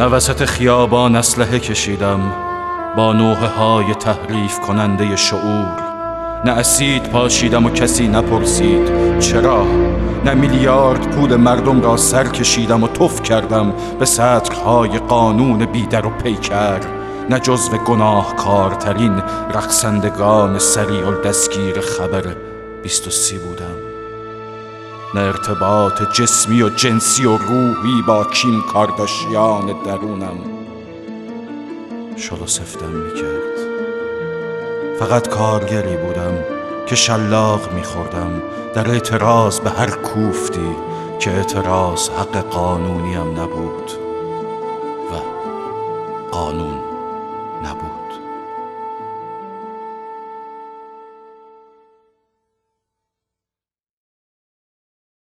نه وسط خیابان اسلحه کشیدم با نوحه های تحریف کننده شعور، نه اسید پاشیدم و کسی نپرسید چرا، نه میلیارد پول مردم را سر کشیدم و تف کردم به سطرهای قانون بیدر و پیکر، نه جزو گناهکارترین رقصندگان سریع الدستگیر خبر 23 بودم، نه ارتباط جسمی و جنسی و روحی با کیم کارداشیان درونم شل و سفتم میکرد. فقط کارگری بودم که شلاق میخوردم در اعتراض به هر کوفتی که اعتراض حق قانونیم نبود و قانون نبود.